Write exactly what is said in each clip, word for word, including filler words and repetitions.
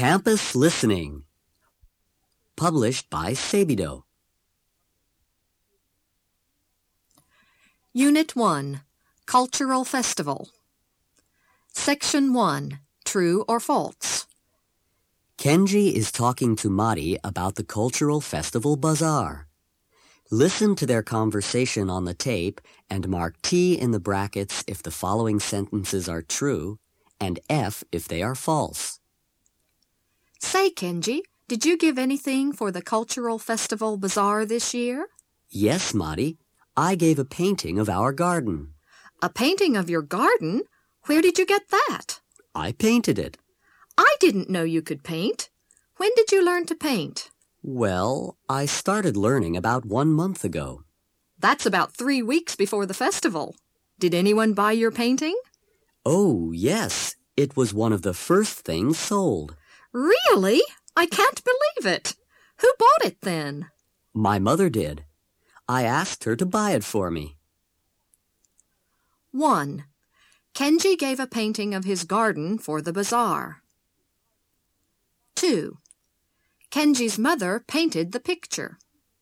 Campus Listening. Published by Seibido. Unit one, Cultural Festival. Section one, True or False. Kenji is talking to Mari about the Cultural Festival Bazaar. Listen to their conversation on the tape and mark T in the brackets if the following sentences are true and F if they are false. Say, Kenji, did you give anything for the Cultural Festival Bazaar this year? Yes, Mari. I gave a painting of our garden. A painting of your garden? Where did you get that? I painted it. I didn't know you could paint. When did you learn to paint? Well, I started learning about one month ago. That's about three weeks before the festival. Did anyone buy your painting? Oh, yes. It was one of the first things sold. Really? I can't believe it. Who bought it then? My mother did. I asked her to buy it for me. one. Kenji gave a painting of his garden for the bazaar. two. Kenji's mother painted the picture.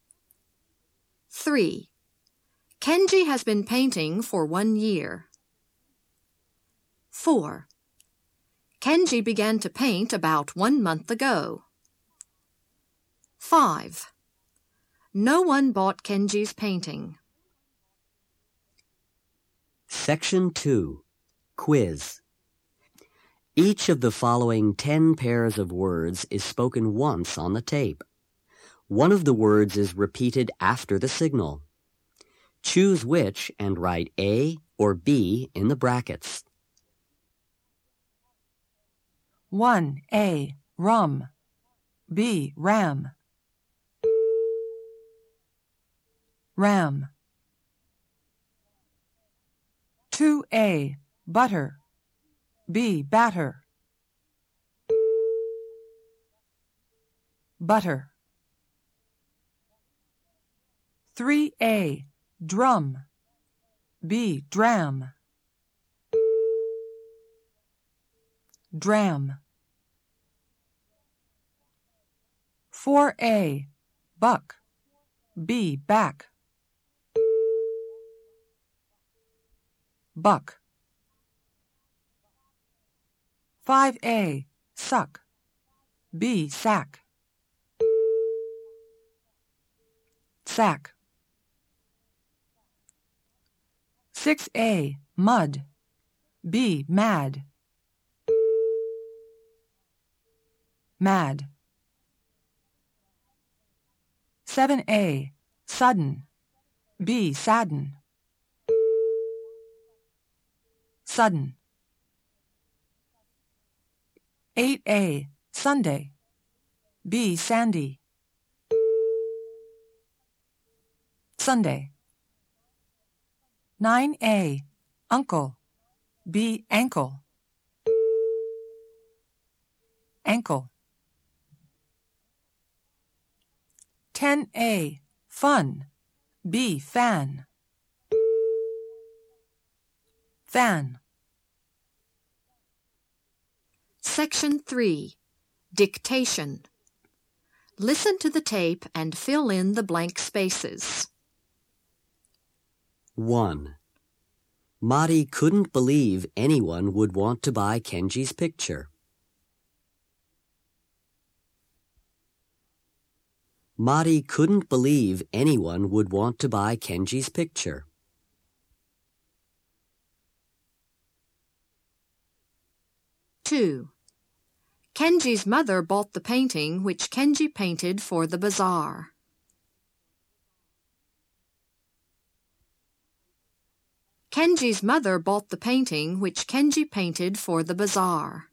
three. Kenji has been painting for one year. four. Kenji began to paint about one month ago. five. No one bought Kenji's painting. Section two. Quiz. Each of the following ten pairs of words is spoken once on the tape. One of the words is repeated after the signal. Choose which and write A or B in the brackets. one. A. Rum. B. Ram. Ram. two. A. Butter. B. Batter. Butter. three. A. Drum. B. Dram. Dram. four. A. Buck. B. Back. Buck. five. A. Suck. B. Sack. Sack. six. A. Mud. B. Mad. Mad. seven. A. Sudden. B. Sadden. Sudden. eight. A. Sunday. B. Sandy. Sunday. nine. A. Uncle. B. Ankle. Ankle. ten. A. Fun. B. Fan. Fan. Section three, Dictation. Listen to the tape and fill in the blank spaces. one. Mari couldn't believe anyone would want to buy Kenji's picture. Mari couldn't believe anyone would want to buy Kenji's picture. two. Kenji's mother bought the painting which Kenji painted for the bazaar. Kenji's mother bought the painting which Kenji painted for the bazaar.